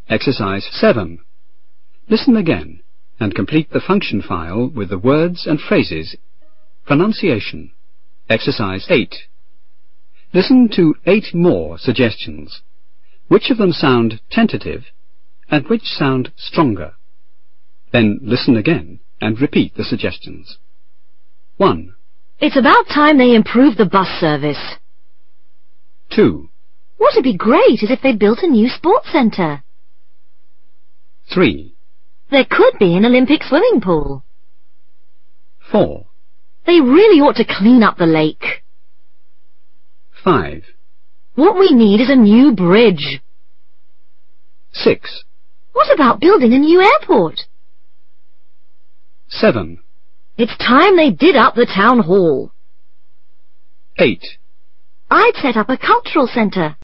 Exercise 7. Listen again and complete the function file with the words and phrases. Pronunciation. Exercise 8. Listen to 8 more suggestions. Which of them sound tentative and which sound stronger? Then listen again and repeat the suggestions. 1, It's about time they improved the bus service. 2, What would be great is if they built a new sports centre. 3, There could be an Olympic swimming pool. 4, They really ought to clean up the lake. 5, What we need is a new bridge. 6, What about building a new airport? 7, It's time they did up the town hall. 8. I'd set up a cultural centre.